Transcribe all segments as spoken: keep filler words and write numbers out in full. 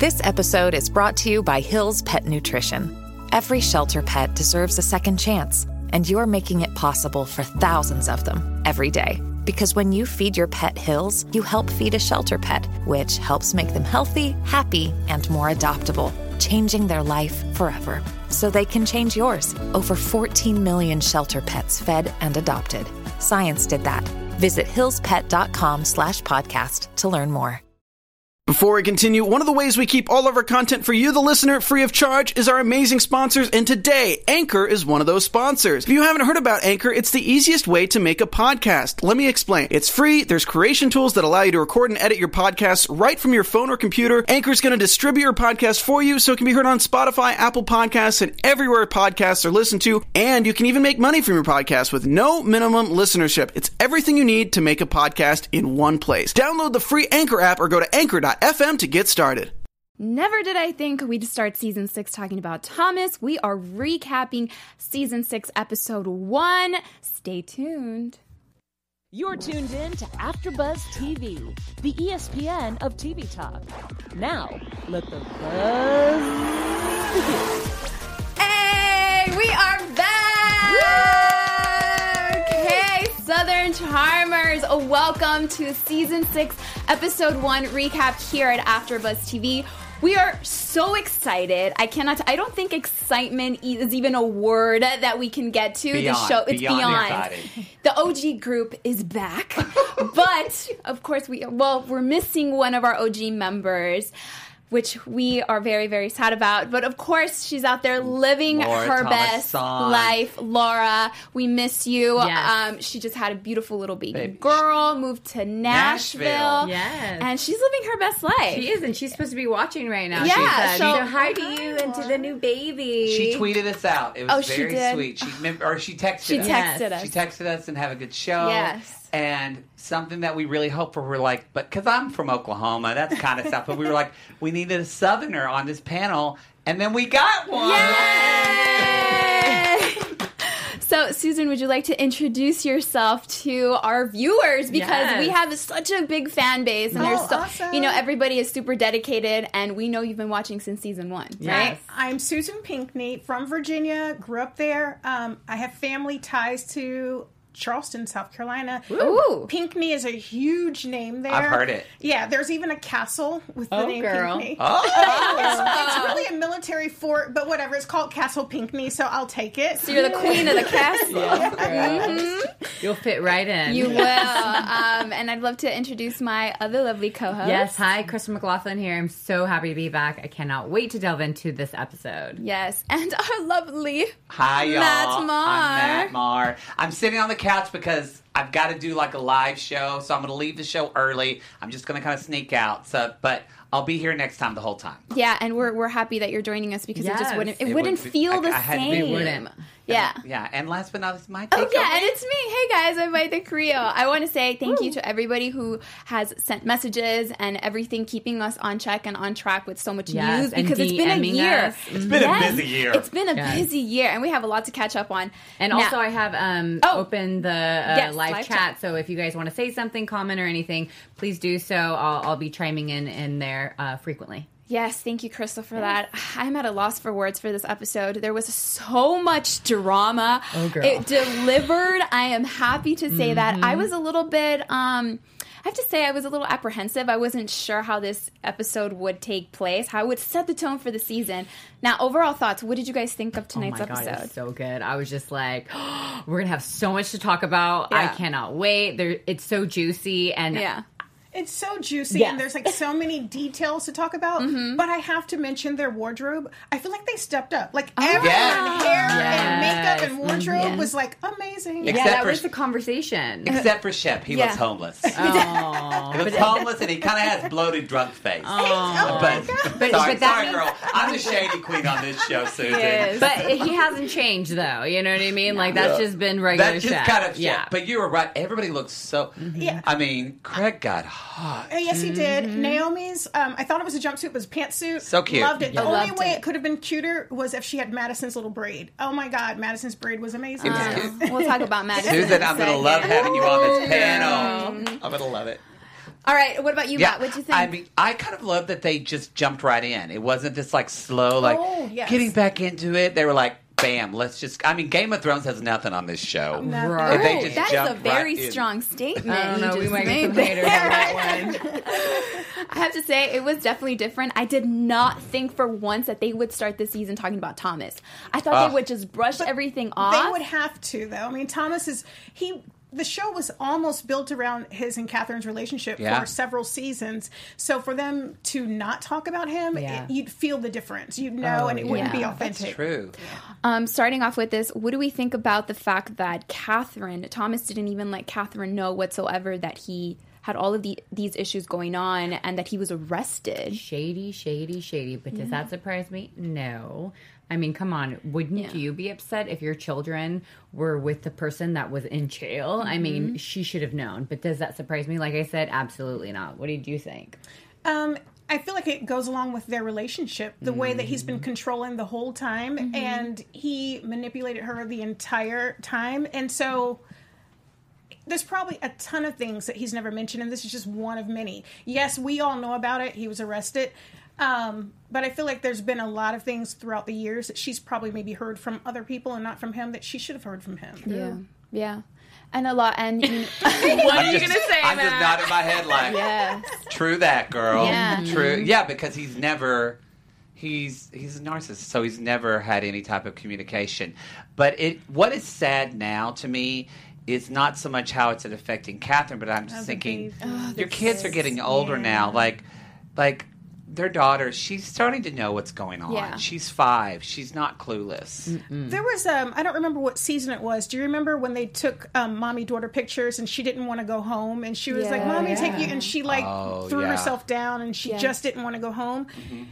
This episode is brought to you by Hill's Pet Nutrition. Every shelter pet deserves a second chance, and you're making it possible for thousands of them every day. Because when you feed your pet Hill's, you help feed a shelter pet, which helps make them healthy, happy, and more adoptable, changing their life forever. So they can change yours. Over fourteen million shelter pets fed and adopted. Science did that. Visit hillspet.com slash podcast to learn more. Before we continue, one of the ways we keep all of our content for you, the listener, free of charge is our amazing sponsors, and today, Anchor is one of those sponsors. If you haven't heard about Anchor, it's the easiest way to make a podcast. Let me explain. It's free, there's creation tools that allow you to record and edit your podcasts right from your phone or computer. Anchor is going to distribute your podcast for you so it can be heard on Spotify, Apple Podcasts, and everywhere podcasts are listened to, and you can even make money from your podcast with no minimum listenership. It's everything you need to make a podcast in one place. Download the free Anchor app or go to anchor dot f m to get started. Never did I think we'd start season six talking about Thomas. We are recapping season six, episode one. Stay tuned. You're tuned in to AfterBuzz T V, the E S P N of T V talk. Now, let the buzz begin. Hey, we are back! Hey, Southern Charmers, welcome to season six, episode one recap here at AfterBuzz T V. We are so excited. I cannot, I don't think excitement is even a word that we can get to. Beyond, the show, it's beyond. beyond. The O G group is back. But, of course, we, well, we're missing one of our O G members, which we are very, very sad about. But, of course, she's out there living Laura her Thomas best Son. life. Laura, we miss you. Yes. Um, she just had a beautiful little baby, Baby. girl, moved to Nashville. Nashville. Yes. And she's living her best life. She is, and she's supposed to be watching right now. Yeah, she said. so- So hi to you and to the new baby. She tweeted us out. It was Oh, she very did? sweet. She mem- or she texted She us. texted Yes. us. She texted us and have a good show. Yes. And something that we really hope for, we're like, but because I'm from Oklahoma, that's kind of stuff. But we were like, we needed a Southerner on this panel, and then we got one. Yay! So, Susan, would you like to introduce yourself to our viewers? Because Yes. we have such a big fan base, and Oh, there's so, awesome. you know, everybody is super dedicated, and we know you've been watching since season one, right? Yes. I'm Susan Pinkney from Virginia, grew up there. Um, I have family ties to Charleston, South Carolina. Ooh. Pinckney is a huge name there. I've heard it. Yeah, there's even a castle with the Oh, name girl. Pinckney. Oh, It's, it's really a military fort, but whatever. It's called Castle Pinckney, so I'll take it. So you're the queen of the castle. You'll fit right in. You will. Um, and I'd love to introduce my other lovely co-host. Yes. Hi, Kristen McLaughlin here. I'm so happy to be back. I cannot wait to delve into this episode. Yes. And our lovely hi, y'all. Matt Marr. I'm Matt Marr. I'm sitting on the couch because I've got to do like a live show, so I'm going to leave the show early. I'm just going to kind of sneak out. So, but I'll be here next time the whole time. Yeah, and we're we're happy that you're joining us because it just Yes. wouldn't it, It wouldn't would- feel I- the I had to be- same. It wouldn't. Yeah. Yeah, and last but not least, my Oh take yeah, away. and it's me. Hey guys, I'm Maite Carrillo. I want to say thank you to everybody who has sent messages and everything, keeping us on check and on track with so much Yes, news and because it's been a DMing year. us. It's been Yes, a busy year. It's been a Yes. busy year, and we have a lot to catch up on. And Now- also, I have um, Oh. opened the uh, Yes, live, live chat, chat. so if you guys want to say something, comment, or anything, please do so. I'll, I'll be chiming in in there uh, frequently. Yes, thank you, Crystal, for that. I'm at a loss for words for this episode. There was so much drama. Oh, girl. It delivered. I am happy to say that. I was a little bit, um, I have to say, I was a little apprehensive. I wasn't sure how this episode would take place, how it would set the tone for the season. Now, overall thoughts, what did you guys think of tonight's oh my episode? God, it's so good. I was just like, oh, we're going to have so much to talk about. I Yeah. cannot wait. There, it's so juicy. And Yeah. It's so juicy, Yes. and there's like so many details to talk about. Mm-hmm. But I have to mention their wardrobe. I feel like they stepped up. Like Oh, everyone, Yeah. hair Yes. and makeup and wardrobe Mhm. was like amazing. yeah, Except that for- was the conversation. Except for Shep. He Yeah. looks homeless. Oh. He looks homeless, and he kind of has bloated drunk face. Oh, But, But- sorry, but that sorry, means- girl. I'm the shady queen on this show, Susan. Yes. But he hasn't changed, though. You know what I mean? Like, that's Yeah. just been regular That's just Shep. kind of yeah. Shep. But you were right. Everybody looks so. Yeah. I mean, Craig got hot. Uh, Yes, he did. Naomi's, um, I thought it was a jumpsuit, it was a pantsuit. So cute. Loved it. The Yeah. only Loved way it. it. could have been cuter was if she had Madison's little braid. Oh my God, Madison's braid was amazing. It was Um, cute. we'll talk about Madison. Susan, I'm in a going to love second. having you on this panel. I'm going to love it. All right, what about you, Yeah, Matt? What'd you think? I mean, I kind of love that they just jumped right in. It wasn't this like slow, like Oh, yes. getting back into it. They were like, bam, let's just. I mean, Game of Thrones has nothing on this show. Nothing. Right. They Oh, just that is a jumped very right in. strong statement. I don't you know. We just might get made some there. haters on that one. I have to say, it was definitely different. I did not think for once that they would start the season talking about Thomas. I thought Ugh. they would just brush everything They off. would have to, though. I mean, Thomas is he. The show was almost built around his and Catherine's relationship Yeah. for several seasons. So for them to not talk about him, Yeah. it, you'd feel the difference. You'd know, Oh, and it wouldn't yeah. be That's authentic. True. Um, starting off with this, what do we think about the fact that Catherine, Thomas didn't even let Catherine know whatsoever that he had all of the, these issues going on and that he was arrested? Shady, shady, shady. But does that surprise me? No. I mean, come on. Wouldn't Yeah. you be upset if your children were with the person that was in jail? I mean, she should have known. But does that surprise me? Like I said, absolutely not. What did you think? Um, I feel like it goes along with their relationship, the way that he's been controlling the whole time, and he manipulated her the entire time. And so there's probably a ton of things that he's never mentioned, and this is just one of many. Yes, we all know about it. He was arrested. Um, but I feel like there's been a lot of things throughout the years that she's probably maybe heard from other people and not from him that she should have heard from him. Yeah. Yeah. And a lot, and you know, What I'm are you just, going to say, I'm just Matt? nodding my head like, yes. true that, girl. Yeah. True. Yeah, because he's never. He's he's a narcissist, so he's never had any type of communication. But it what is sad now to me is not so much how it's affecting Catherine, but I'm just As a thinking baby. Oh, your kids are getting older yeah. now. Like like their daughter, she's starting to know what's going on. Yeah. She's five. She's not clueless. There was, um, I don't remember what season it was. Do you remember when they took um, mommy daughter pictures and she didn't want to go home and she was like, Yeah. "Mommy, take you," and she like Oh, threw yeah. herself down and she Yes. just didn't want to go home.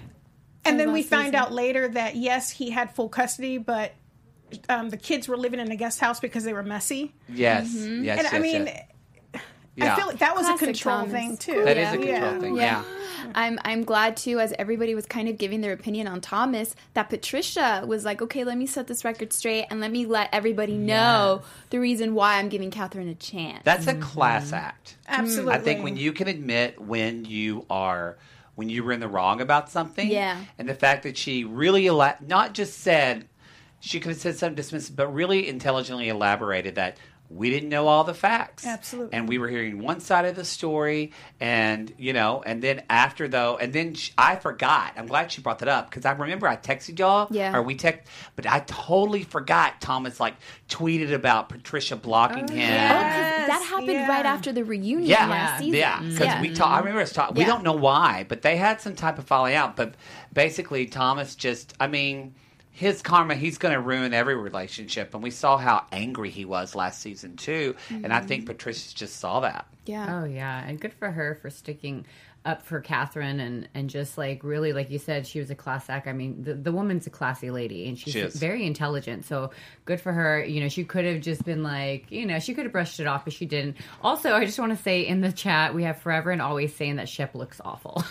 And then we last find season. out later that yes, he had full custody, but um, the kids were living in a guest house because they were messy. Yes. Yes. And yes, I mean, yes. I Yeah. feel like that was Classic a control Thomas. thing too. That Yeah. is a control Yeah. thing. Yeah. Yeah. I'm I'm glad too, as everybody was kind of giving their opinion on Thomas, that Patricia was like, okay, let me set this record straight and let me let everybody know the reason why I'm giving Catherine a chance. That's a class act. Absolutely. I think when you can admit when you are when you were in the wrong about something, Yeah. and the fact that she really ela- not just said she could have said something dismissive, but really intelligently elaborated that we didn't know all the facts, Absolutely. and we were hearing one side of the story, and you know, and then after though, and then she, I forgot. I'm glad she brought that up because I remember I texted y'all, Yeah. or we text, but I totally forgot. Thomas like tweeted about Patricia blocking him. Oh, 'cause that happened yeah. right after the reunion Yeah, last season. yeah. Because we talk. I remember us talking. We Yeah. don't know why, but they had some type of falling out. But basically, Thomas just. I mean, his karma. He's going to ruin every relationship, and we saw how angry he was last season too. And I think Patricia just saw that. Yeah. Oh yeah, and good for her for sticking up for Catherine and and just like really, like you said, she was a class act. I mean, the, the woman's a classy lady and she's She is. very intelligent. So good for her. You know, she could have just been like, you know, she could have brushed it off, but she didn't. Also, I just want to say in the chat we have Forever and Always saying that Shep looks awful.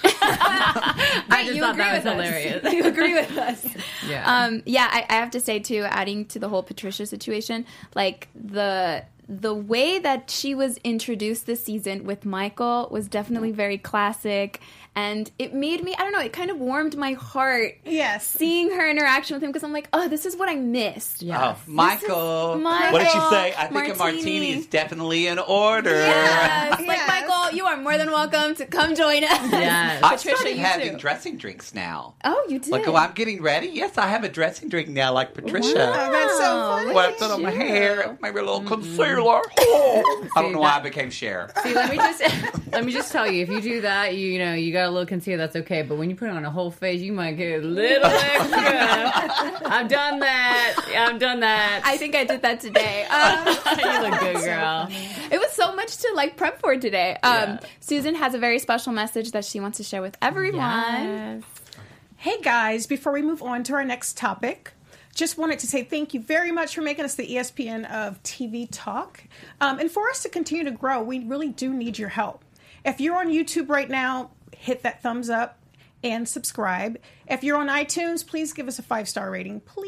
I just you thought agree that was with us. hilarious. You agree with us. Yeah. Um, yeah, I, I have to say too, adding to the whole Patricia situation, like the the way that she was introduced this season with Michael was definitely very classic, and it made me, I don't know, it kind of warmed my heart Yes. seeing her interaction with him because I'm like, oh, this is what I missed. Yeah. Oh, Michael. Michael. What did she say? I think Martini. a martini is definitely in order. Yes. Like, Yes. Michael, you are more than welcome to come join us. Yes. I Patricia, started you having too. dressing drinks now. Oh, you did. Like, oh, I'm getting ready. Yes, I have a dressing drink now, like Patricia. Oh, that's so Wow. funny. What I put on my hair, maybe a little concealer. Oh. I don't know why I became Cher. See, let me just let me just tell you, if you do that, you, you know, you got a little concealer, that's okay. But when you put it on a whole face, you might get a little extra. I've done that. I've done that. I think I did that today. Um, you look good, girl. It was so much to like prep for today. Um, Yeah. Susan has a very special message that she wants to share with everyone. Yes. Hey guys, before we move on to our next topic, just wanted to say thank you very much for making us the E S P N of T V talk. Um, and for us to continue to grow, we really do need your help. If you're on YouTube right now, hit that thumbs up and subscribe. If you're on iTunes, please give us a five-star rating, please.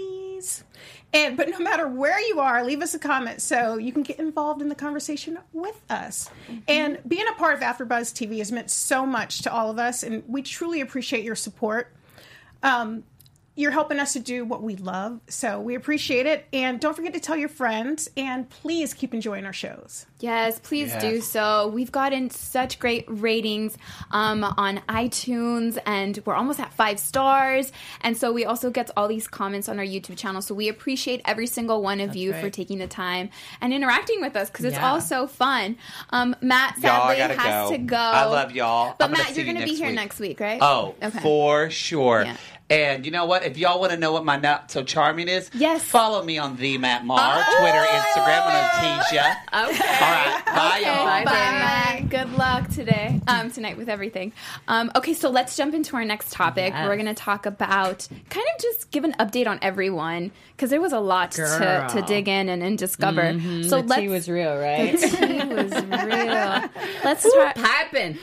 please. And but no matter where you are, leave us a comment so you can get involved in the conversation with us. Mm-hmm. And being a part of AfterBuzz T V has meant so much to all of us, and we truly appreciate your support. Um, You're helping us to do what we love, so we appreciate it. And don't forget to tell your friends, and please keep enjoying our shows. Yes, please Yes. do so. We've gotten such great ratings um, on iTunes, and we're almost at five stars. And so we also get all these comments on our YouTube channel. So we appreciate every single one of That's you right. for taking the time and interacting with us, because it's Yeah. all so fun. Um, Matt Y'all, I sadly gotta has go. to go. I love y'all. But I'm gonna Matt, see you're you going to be next here week. next week, right? Oh, Okay. for sure. Yeah. And you know what? If y'all want to know what my Not So Charming is, Yes. follow me on the Matt Marr, Oh, Twitter, Instagram. I'm going to tease ya. Okay. All right. Bye, Okay, y'all. bye, Bye, Matt. Good luck today, um, tonight with everything. Um, okay, so let's jump into our next topic. Yes. We're going to talk about kind of just give an update on everyone, because there was a lot to, Girl. to dig in and, and discover. So the let's. tea was real, right? The tea was real. Let's start. Popping.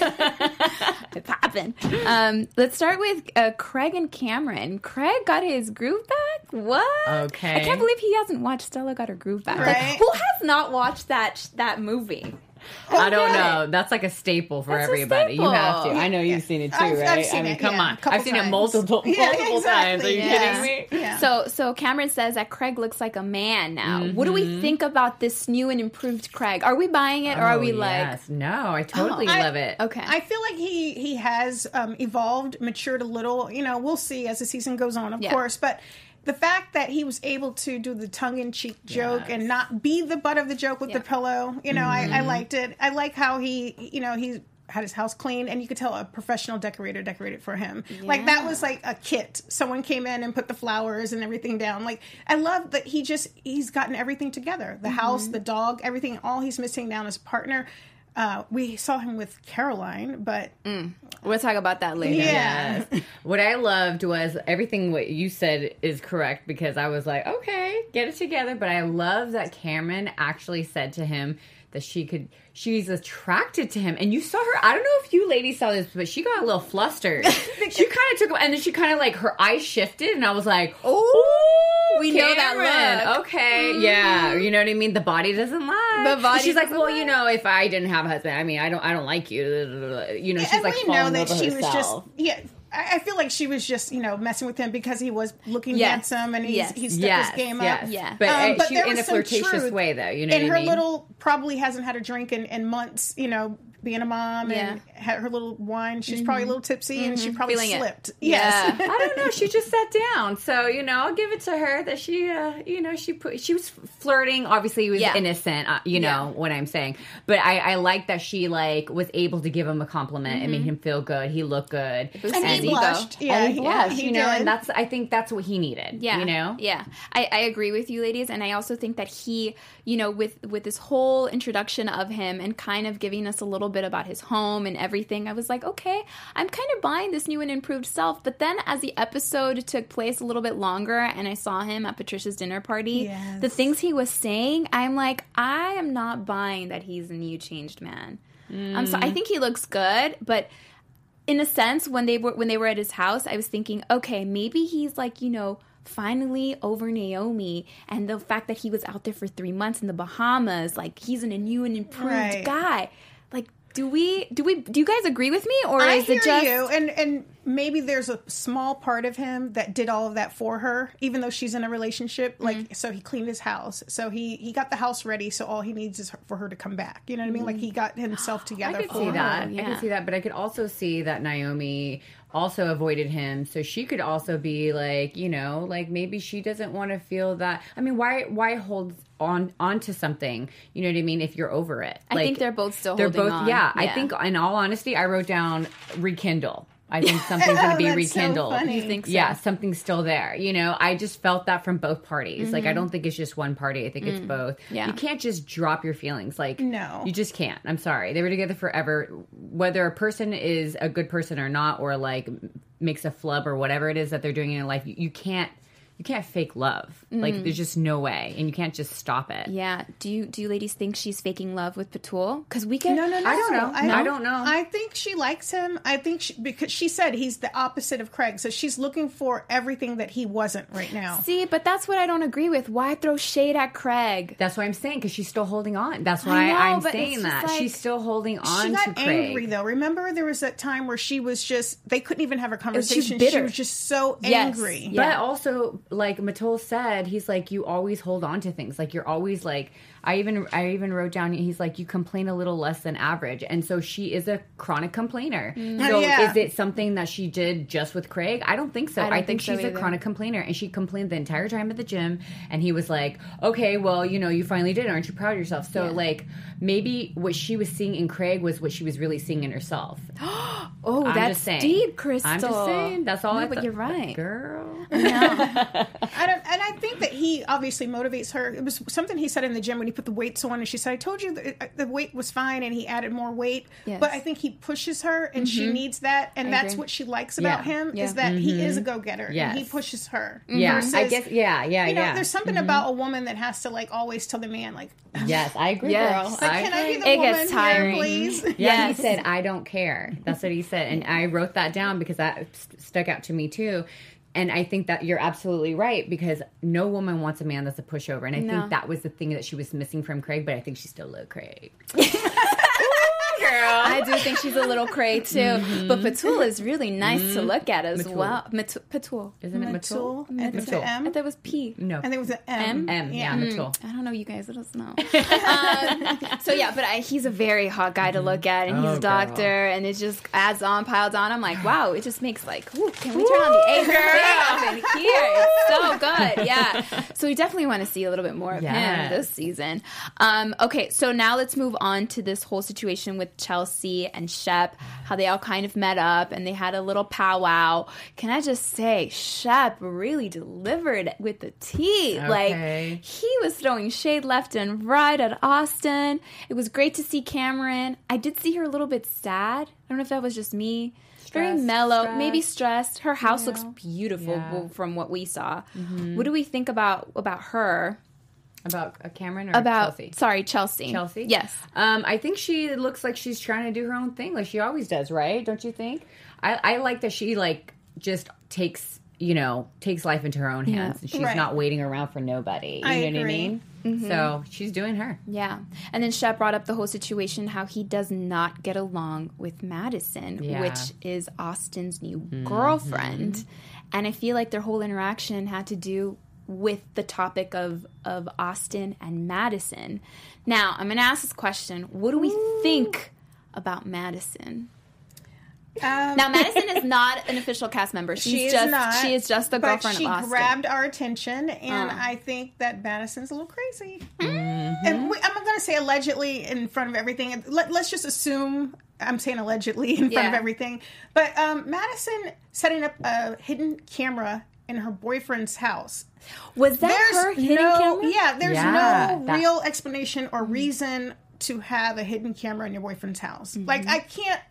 It's popping. Um, let's start with uh, Craig and Cameron. Craig got his groove back. What? Okay. I can't believe he hasn't watched Stella Got Her Groove Back. Like, Right. who has not watched that that movie? I don't Okay. know. That's like a staple for That's a everybody. You have to. staple. I know you've seen it too, I've- I've right? seen I mean, it, come yeah, on. a couple I've seen it times. multiple, Yeah, multiple times. Are you exactly, yeah. kidding me? Yeah. So, so Cameron says that Craig looks like a man now. What do we think about this new and improved Craig? Are we buying it, or are Oh, we like, yes. No, I totally I- love it. okay? I feel like he he has um, evolved, matured a little. You know, we'll see as the season goes on, of Yeah. course. But the fact that he was able to do the tongue-in-cheek joke Yes. and not be the butt of the joke with Yeah. the pillow, you know, I, I liked it. I like how he, you know, he had his house clean, and you could tell a professional decorator decorated for him. Like that was like a kit. Someone came in and put the flowers and everything down. Like I love that he just he's gotten everything together. The house, the dog, everything. All he's missing now is a partner. Uh, we saw him with Caroline, but We'll talk about that later. yeah. Yes. What I loved was everything what you said is correct, because I was like, okay, get it together. But I love that Cameron actually said to him that she could, she's attracted to him. And you saw her, I don't know if you ladies saw this, but she got a little flustered. She kind of took, and then she kind of like, her eyes shifted, and I was like, oh, we know that look. Okay. Yeah. You know what I mean? The body doesn't lie. The body She's like, doesn't well, lie. you know, if I didn't have a husband, I mean, I don't, I don't like you. You know, she's and like we falling know that over she herself. was just yeah. I I feel like she was just you know messing with him because he was looking Yes. handsome and he's Yes. he's stepped Yes, his game yes. up. Yeah. But, Um, uh, but she, there in was a some flirtatious truth. way, though. You know and what her I mean? little probably hasn't had a drink in, in months. You know, being a mom Yeah. and had her little wine. She's probably a little tipsy and she probably Feeling it. slipped. Yeah. Yes. I don't know. She just sat down, so you know, I'll give it to her that she, uh, you know, she put she was flirting. Obviously, he was Yeah. innocent. Uh, you know Yeah. what I'm saying. But I, I like that she like was able to give him a compliment and made him feel good. He looked good, was and his he ego. blushed. Yeah, and he blushed, he you know, did. and that's I think that's what he needed. Yeah. you know. Yeah. I, I agree with you, ladies. And I also think that he, you know, with with this whole introduction of him and kind of giving us a little bit about his home and everything, I was like, okay, I'm kind of buying this new and improved self. But then as the episode took place a little bit longer and I saw him at Patricia's dinner party, Yes. the things he was saying, I'm like, I am not buying that he's a new changed man. I'm so I think he looks good, but in a sense, when they were when they were at his house, I was thinking, okay, maybe he's like, you know, finally over Naomi, and the fact that he was out there for three months in the Bahamas, like he's in a new and improved Right. guy. Like, do we do we do you guys agree with me, or I is hear it just you, and and maybe there's a small part of him that did all of that for her, even though she's in a relationship. Like, Mm-hmm. so he cleaned his house, so he he got the house ready, so all he needs is for her to come back. You know what I mean? Like he got himself together. I could for see her. that. I yeah. could see that, but I could also see that Naomi also avoided him, so she could also be like, you know, like maybe she doesn't want to feel that. I mean, why why hold on onto something? You know what I mean? If you're over it, I like, think they're both still they're holding both. on. Yeah, I Yeah. think in all honesty, I wrote down rekindle. I think something's going to be That's so rekindled. funny. You think so? Yeah, something's still there. You know, I just felt that from both parties. Like, Mm-hmm. I don't think it's just one party. I think it's both. Mm. Yeah. You can't just drop your feelings. Like, No. you just can't. I'm sorry. They were together forever. Whether a person is a good person or not, or like makes a flub or whatever it is that they're doing in their life, you, you can't. you can't fake love. Like, there's just no way, and you can't just stop it. Yeah. Do you do you ladies think she's faking love with Patul? Because we get No, no, no. I don't know. I don't know. I think she likes him. I think she, because she said he's the opposite of Craig, so she's looking for everything that he wasn't right now. See, but that's what I don't agree with. Why throw shade at Craig? That's what I'm saying, because she's still holding on. That's why I know, I'm but saying it's just that. like- she's still holding on She got to Craig. angry though. Remember, there was that time where she was just they couldn't even have a conversation. bitter. She was just so Yes. angry. Yeah. But also, like Matul said, he's like, you always hold on to things. Like, you're always like, I even I even wrote down, he's like, you complain a little less than average. And so she is a chronic complainer. So Yeah. is it something that she did just with Craig? I don't think so. I I, don't think, think so she's a either. chronic complainer. And she complained the entire time at the gym. And he was like, okay, well, you know, you finally did it. Aren't you proud of yourself? So, Yeah. like, maybe what she was seeing in Craig was what she was really seeing in herself. Oh, I'm that's just saying. deep, Crystal. I'm just saying. That's all No, I but thought. you're right. Girl. I don't, and I think that he obviously motivates her. It was something he said in the gym when he put the weights on, and she said, "I told you that the weight was fine," and he added more weight. Yes. But I think he pushes her, and she needs that, and I that's agree. what she likes about Yeah. him Yeah. is that he is a go getter. Yes. And he pushes her. Yeah, Versus, I guess. Yeah, yeah, You know, yeah. there's something about a woman that has to like always tell the man like, Yes, I agree, Yes. girl. like I "Can I be agree. the It woman gets here, tiring. please?" Yeah, Yes. he said, I don't care. That's what he said. And I wrote that down because that st- stuck out to me too. And I think that you're absolutely right, because no woman wants a man that's a pushover. And I No. think that was the thing that she was missing from Craig, but I think she still loved Craig. I do think she's a little cray too. Mm-hmm. But Patul is really nice to look at as Matul. well. Mat- Patul. Isn't it Matul? Matul, and it's an Matul. I M. thought it was P. No. I think it was an M. M, yeah, Matul. I don't know, you guys. Let us know. um, so yeah, but I, he's a very hot guy to look at, and he's Oh, a doctor, and it just adds on, piles on. I'm like, wow, it just makes like, ooh, can we turn on the A C up in here? It's so good, yeah. So we definitely want to see a little bit more of him Yes. this season. Um, okay, so now let's move on to this whole situation with Chelsea and Shep, how they all kind of met up and they had a little powwow. Can I just say, Shep really delivered with the tea. Okay. Like, he was throwing shade left and right at Austin. It was great to see Cameron. I did see her a little bit sad. I don't know if that was just me. Very Stressed, mellow, stressed. maybe stressed. Her house looks beautiful Yeah. Mm-hmm. from what we saw. What do we think about about her? About uh, Cameron or About Chelsea? sorry, Chelsea. Chelsea? Yes. Um, I think she looks like she's trying to do her own thing, like she always does, right? Don't you think? I, I like that she like just takes, you know, takes life into her own hands, and she's Right. not waiting around for nobody. You I know what I agree. mean? Mm-hmm. So she's doing her. Yeah. And then Shep brought up the whole situation, how he does not get along with Madison, Yeah. which is Austin's new girlfriend. And I feel like their whole interaction had to do with the topic of, of Austin and Madison. Now, I'm going to ask this question. What do we think about Madison? Um, Now, Madison is not an official cast member. She's she is just not. she is just the but girlfriend she of Austin. grabbed our attention, and Uh. I think that Madison's a little crazy. Mm-hmm. And we, I'm going to say allegedly in front of everything. Let, let's just assume I'm saying allegedly in front of Yeah. everything. But um, Madison setting up a hidden camera in her boyfriend's house. Was that There's her hidden no, camera? yeah. There's Yeah, no that- real explanation or reason to have a hidden camera in your boyfriend's house. Mm-hmm. Like I can't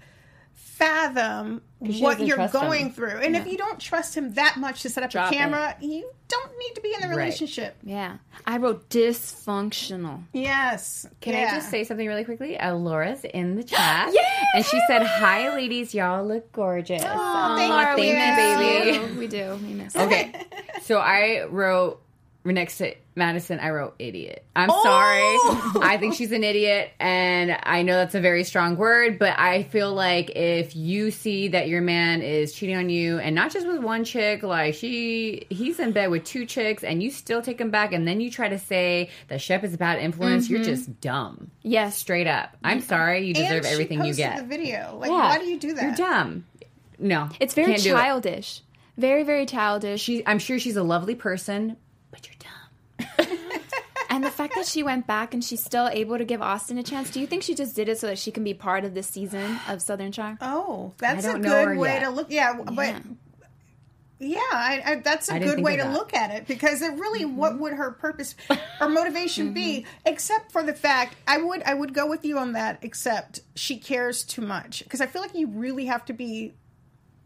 fathom she what doesn't you're trust him. going through. And if you don't trust him that much to set up Drop a it. camera, you don't need to be in the Right. relationship. Yeah. I wrote dysfunctional. Yes. Can Yeah. I just say something really quickly? Uh, Laura's in the chat, and she said, "Hi, ladies, y'all look gorgeous." Oh, thank Laura, you. we Yeah. miss you. We do. We miss you. Okay, so I wrote next to Madison, I wrote idiot. I'm Oh! sorry. I think she's an idiot, and I know that's a very strong word, but I feel like if you see that your man is cheating on you, and not just with one chick, like she, he's in bed with two chicks, and you still take him back, and then you try to say that Shep is a bad influence, you're just dumb. Yes. Straight up. I'm sorry. You deserve And she everything you posted get. the video. Like, Yeah. why do you do that? You're dumb. No. It's very can't do it. childish. Very, very childish. She, I'm sure she's a lovely person, but you're dumb. And the fact that she went back and she's still able to give Austin a chance, do you think she just did it so that she can be part of this season of Southern Charm? Oh, that's I a don't know her good way yet. to look. Yeah, but yeah, I, I, that's a I didn't good think way of to that. look at it because it really, what would her purpose or motivation be? Except for the fact, I would, I would go with you on that. Except she cares too much because I feel like you really have to be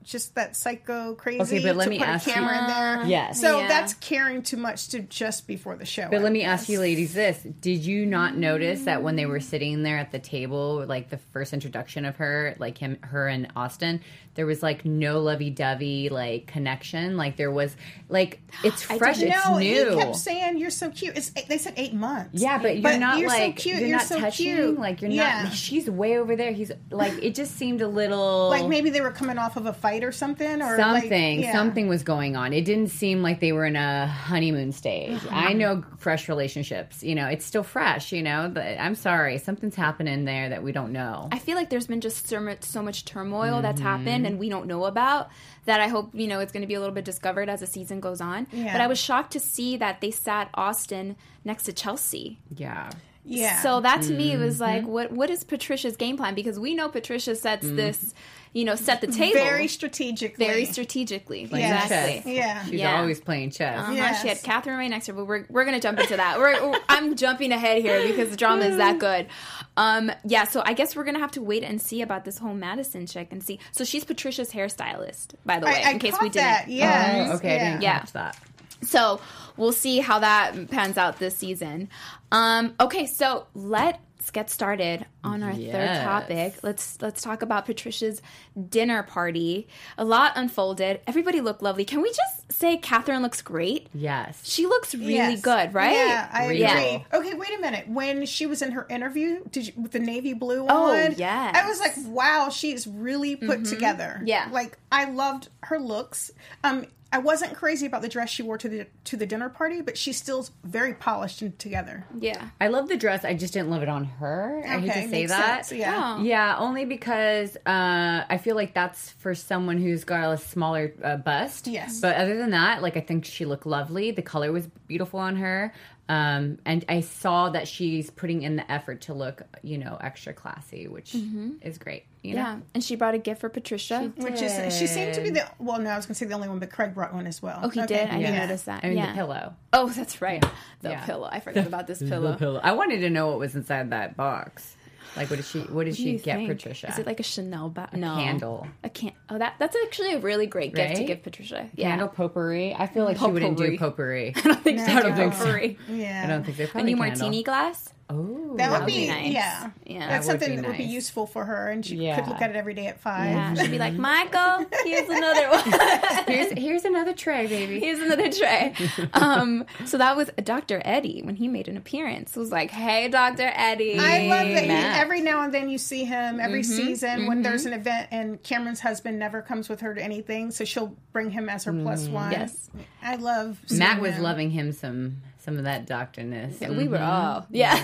just that psycho crazy Okay, but let to me put ask a camera you- in there. Yes. So Yeah. that's caring too much to just before the show. But let I me guess. ask you ladies this. Did you not notice that when they were sitting there at the table, like the first introduction of her, like him, her and Austin, there was like no lovey-dovey like connection? Like there was like, it's fresh, You it's know, new. he kept saying, "You're so cute." It's they said eight months. Yeah, but you're not you're like, so cute. you're, You're, not so touching, cute. like you're yeah. not, she's way over there. He's like, it just seemed a little. Like maybe they were coming off of a fight or something, or something like, yeah. something was going on. It didn't seem like they were in a honeymoon stage. Mm-hmm. I know fresh relationships, you know, it's still fresh, you know, but I'm sorry, something's happening there that we don't know. I feel like there's been just so much, so much turmoil that's Mm-hmm. happened and we don't know about that. I hope, you know, it's going to be a little bit discovered as the season goes on. Yeah. But I was shocked to see that they sat Austin next to Chelsea. Yeah. Yeah. So that to me was Mm-hmm. like, what what is Patricia's game plan? Because we know Patricia sets this, you know, set the table very strategically. very strategically. Yes. Exactly. Yeah. She's Yeah. always playing chess. Uh-huh. Yes. She had Catherine right next to her, but we're, we're going to jump into that. We're, we're- I'm jumping ahead here because the drama is that good. Um, yeah, so I guess we're going to have to wait and see about this whole Madison chick and see. So she's Patricia's hairstylist, by the way, I, I in case caught we didn't. that. Yes. Oh, okay, I didn't Yeah. catch that. So we'll see how that pans out this season. Um, okay, so let's get started on our third Yes. topic. Let's let's talk about Patricia's dinner party. A lot unfolded. Everybody looked lovely. Can we just say Catherine looks great? Yes. She looks really Yes. good, right? Yeah, I Real. agree. Okay, wait a minute. When she was in her interview, did you, with the navy blue Oh, on? yes. I was like, wow, she's really put together. Yeah. Like I loved her looks. Um, I wasn't crazy about the dress she wore to the to the dinner party, but she's still very polished and together. Yeah. I love the dress. I just didn't love it on her. I hate Okay, to say makes that. sense, yeah. Oh. Yeah, only because uh, I feel like that's for someone who's got a smaller uh, bust. Yes. But other than that, like I think she looked lovely. The color was beautiful on her. Um, and I saw that she's putting in the effort to look, you know, extra classy, which is great. You know? Yeah. And she brought a gift for Patricia. Which is she seemed to be the well, no, I was gonna say the only one, but Craig brought one as well. Oh, he Okay. did? I didn't Yeah. notice that. I mean, yeah. the pillow. Oh, that's right. The Yeah. pillow. I forgot about this pillow. The pillow. I wanted to know what was inside that box. Like, what did she? What did What do she you get think? Patricia? Is it like a Chanel bag? No. candle. A can Oh, that that's actually a really great gift to Right? give Patricia. Yeah. Candle potpourri? I feel like she wouldn't do Potpourri. potpourri. I don't think No. so. I don't think so. Potpourri. Yeah. I don't think they A probably new candle. martini glass. Oh, That would would be, be nice. yeah. Yeah. That's That would something be that would be nice. useful for her, and she Yeah. could look at it every day at five. Yeah. She'd be like, Michael, here's another one. here's here's another tray, baby. Here's another tray. Um, so that was Doctor Eddie when he made an appearance. It was like, hey, Doctor Eddie. I love that he, Matt. every now and then you see him every Mm-hmm. season when there's an event and Cameron's husband never comes with her to anything, so she'll bring him as her plus one. Yes. I love seeing Matt was him. loving him some some of that doctorness. Yeah, we were all. Yeah.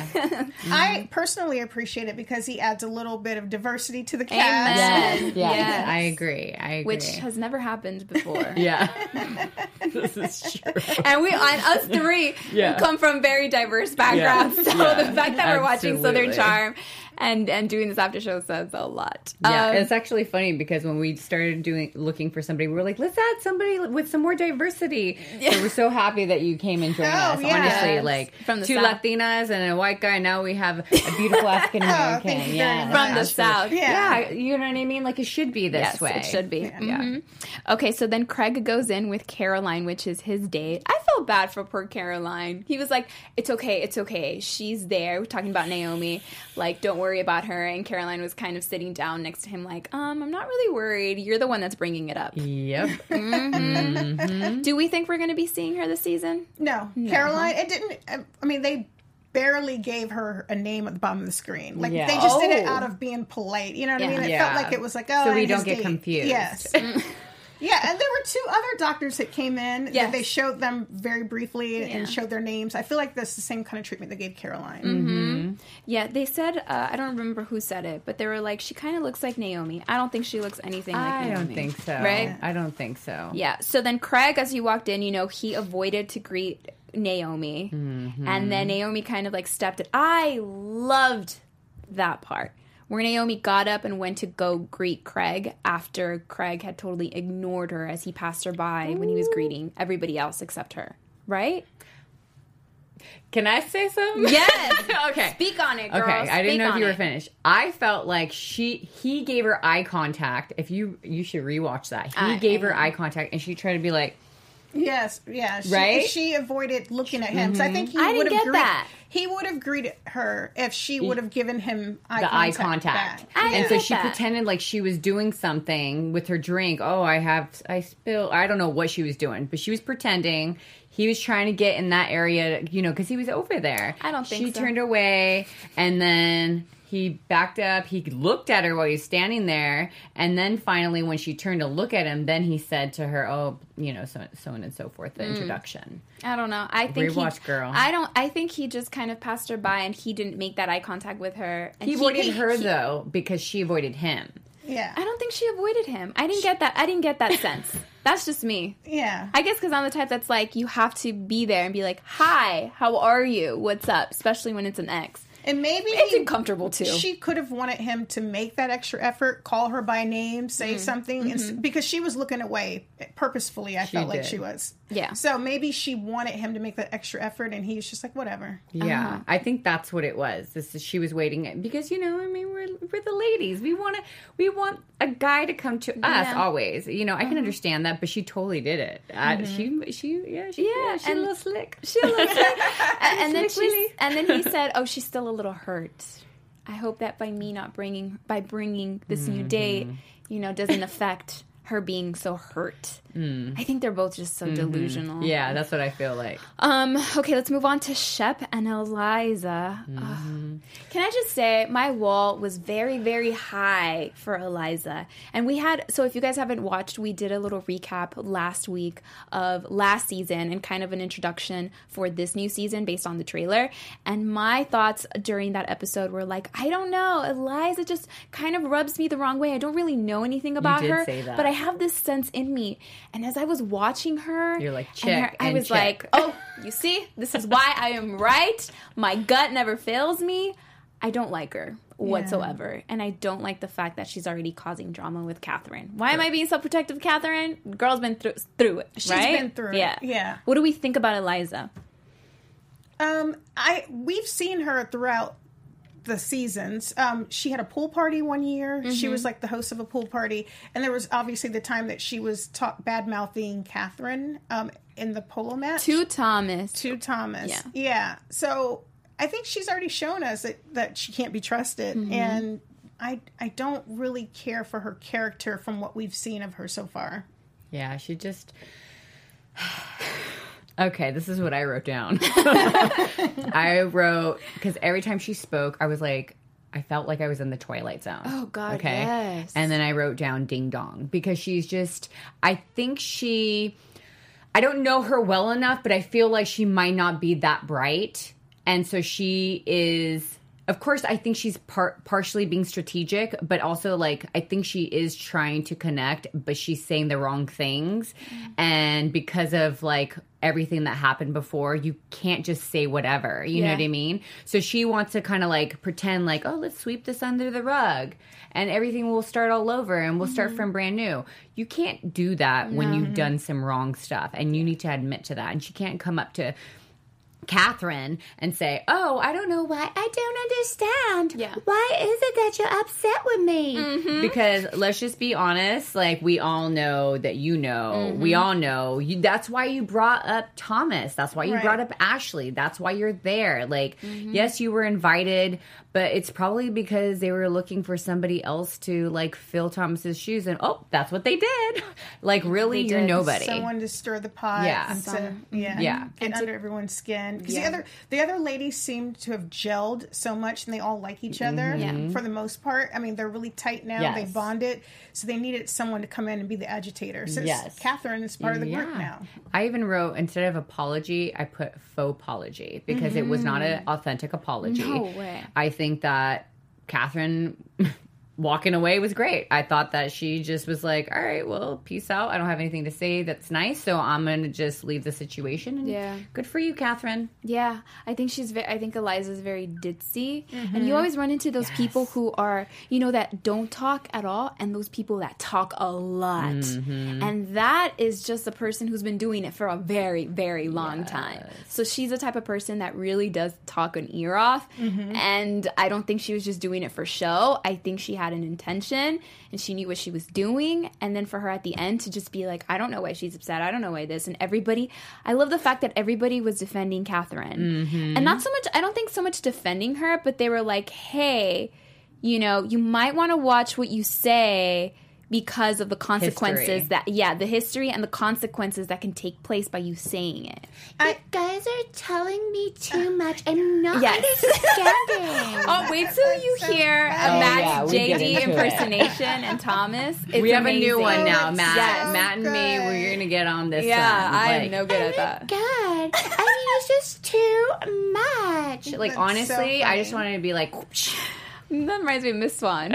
I personally appreciate it because he adds a little bit of diversity to the cast. Amen. Yes, yes, Yes. I agree. I agree. Which has never happened before. yeah, this is true. And we, and us three, Yeah. come from very diverse backgrounds. Yeah. So Yeah. the fact that we're watching Southern Absolutely. Charm and and doing this after show says a lot. Yeah, Um, it's actually funny because when we started doing looking for somebody, we were like, let's add somebody with some more diversity. So we're so happy that you came and joined Oh, us. yes. Honestly, like From the two South. Latinas and a white guy. Now we have a beautiful African American. thank you very yeah, much. from the South. Yeah. Yeah, you know what I mean? Like it should be this Yes, way. it should be. Yeah. Mhm. Okay, so then Craig goes in with Caroline, which is his date. I felt bad for poor Caroline. He was like, "It's okay, it's okay. She's there." We're talking about Naomi. Like, don't worry about her. And Caroline was kind of sitting down next to him, like, "Um, I'm not really worried. You're the one that's bringing it up." Yep. Do we think we're going to be seeing her this season? No, Caroline. It didn't. I mean, they barely gave her a name at the bottom of the screen. Like Yeah. they just did it Oh. out of being polite. You know what I Yeah. mean? It Yeah. felt like it was like, oh, So we and don't his get date. confused. Yes. Yeah, and there were two other doctors that came in Yes. that they showed them very briefly Yeah. and showed their names. I feel like that's the same kind of treatment they gave Caroline. Mm-hmm. Yeah, they said, uh, I don't remember who said it, but they were like, she kind of looks like Naomi. I don't think she looks anything like I Naomi. don't think so. Right? I don't think so. Yeah. So then Craig, as he walked in, you know, he avoided to greet Naomi. Mm-hmm. And then Naomi kind of like stepped it. I loved that part where Naomi got up and went to go greet Craig after Craig had totally ignored her as he passed her by when he was greeting everybody else except her. Right? Can I say something? Yes. Okay. Speak on it, girl. Okay, I didn't Speak know if on you were it. finished. I felt like she he gave her eye contact. If you you should rewatch that. He I- gave I her know. eye contact, and she tried to be like, Yes, yeah. She, Right? She avoided looking at him. So I think he I would didn't have get greeted, that. He would have greeted her if she would have given him eye the contact eye contact. back. I And didn't so get she that. pretended like she was doing something with her drink. Oh, I have, I spilled. I don't know what she was doing, but she was pretending. He was trying to get in that area, you know, because he was over there. I don't think She so. turned away, and then he backed up. He looked at her while he was standing there, and then finally, when she turned to look at him, then he said to her, "Oh, you know, so so on and so forth." Mm. The introduction. I don't know. I think Rewatch, he, girl. I don't. I think he just kind of passed her by, and he didn't make that eye contact with her. And He avoided he- her he- though because she avoided him. Yeah. I don't think she avoided him. I didn't get that. I didn't get that sense. That's just me. Yeah. I guess because I'm the type that's like, you have to be there and be like, "Hi, how are you? What's up?" Especially when it's an ex. And maybe It's he- uncomfortable too. She could have wanted him to make that extra effort, call her by name, say something, and, because she was looking away purposefully. I felt like did. she was. Yeah. So maybe she wanted him to make that extra effort, and he was just like, whatever. Yeah, Uh-huh. I think that's what it was. This is, she was waiting because you know, I mean, we're we're the ladies. We want to we want a guy to come to us Yeah. always. You know, I can understand that, but she totally did it. Uh, she she yeah she Yeah, yeah, she's a and- little slick. She a little bit. and, and then Slick she Willy. and then he said, "Oh, she's still a little hurt. I hope that by me not bringing by bringing this new date, you know, doesn't affect her being so hurt." I think they're both just so delusional. Yeah, that's what I feel like. Um, okay, let's move on to Shep and Eliza. Ugh. Can I just say, my wall was very, very high for Eliza. And we had, so if you guys haven't watched, we did a little recap last week of last season and kind of an introduction for this new season based on the trailer. And my thoughts during that episode were like, I don't know, Eliza just kind of rubs me the wrong way. I don't really know anything about did her, say that. but I have this sense in me. And as I was watching her, You're like, and her- check I and was check. like, oh, you see, this is why I am right. My gut never fails me. I don't like her whatsoever. And I don't like the fact that she's already causing drama with Catherine. Why am I being so protective of Catherine? Girl's been through, through it, She's right? been through it, yeah. yeah. What do we think about Eliza? Um, I we've seen her throughout the seasons. Um, she had a pool party one year. She Mm-hmm. was like the host of a pool party, and there was obviously the time that she was ta- bad mouthing Catherine um, in the polo match To Thomas. to Thomas. Yeah. yeah. So I think she's already shown us that, that she can't be trusted, Mm-hmm. and I I don't really care for her character from what we've seen of her so far. Yeah, she just. Okay, this is what I wrote down. I wrote because every time she spoke, I was like, I felt like I was in the Twilight Zone. Oh, God, okay. yes. And then I wrote down Ding Dong because she's just. I think she. I don't know her well enough, but I feel like she might not be that bright, and so she is. Of course, I think she's par- partially being strategic, but also, like, I think she is trying to connect, but she's saying the wrong things. And because of, like, everything that happened before, you can't just say whatever. You know Yeah. what I mean? So she wants to kind of, like, pretend, like, oh, let's sweep this under the rug. And everything will start all over and we'll start from brand new. You can't do that when you've done some wrong stuff. And you need to admit to that. And she can't come up to Catherine and say, oh, I don't know why. I don't understand. Yeah. Why is it that you're upset with me? Because let's just be honest. Like, we all know that you know. We all know. You, that's why you brought up Thomas. That's why you Right. brought up Ashley. That's why you're there. Like, yes, you were invited, but it's probably because they were looking for somebody else to, like, fill Thomas's shoes. And, oh, that's what they did. Like, really, They you're did. nobody. Someone to stir the pot. Yeah. and to, Some- yeah, Yeah. get And to- under everyone's skin. Because Yeah. the other the other ladies seem to have gelled so much, and they all like each other Yeah. for the most part. I mean, they're really tight now. Yes. They bonded, so they needed someone to come in and be the agitator. Since Yes. Catherine is part of the group Yeah. now. I even wrote, instead of apology, I put faux apology because it was not an authentic apology. No way. I think that Catherine walking away was great. I thought that she just was like, all right, well, peace out. I don't have anything to say that's nice, so I'm going to just leave the situation. And Yeah. good for you, Catherine. Yeah, I think she's. Ve- I think Eliza's very ditzy, and you always run into those people who are, you know, that don't talk at all, and those people that talk a lot, and that is just a person who's been doing it for a very, very long time. So she's the type of person that really does talk an ear off, and I don't think she was just doing it for show. I think she had an intention, and she knew what she was doing, and then for her at the end to just be like, I don't know why she's upset. I don't know why this, and everybody. I love the fact that everybody was defending Catherine. And not so much, I don't think so much defending her, but they were like, hey, you know, you might want to watch what you say because of the consequences History. that, yeah, the history and the consequences that can take place by you saying it. You guys are telling me too much. I'm not Yes. understanding. Oh, wait till you hear a Oh, Matt's yeah, we J get D into it. impersonation and Thomas. It's we have amazing. a new one now, Oh, Matt. yes. Matt and me, good. we're going to get on this Yeah, one. I Like- am no good at that. God, I mean, it's just too much. Like, That's honestly, so I just funny. wanted to be like, whoosh. That reminds me of Miss Swan.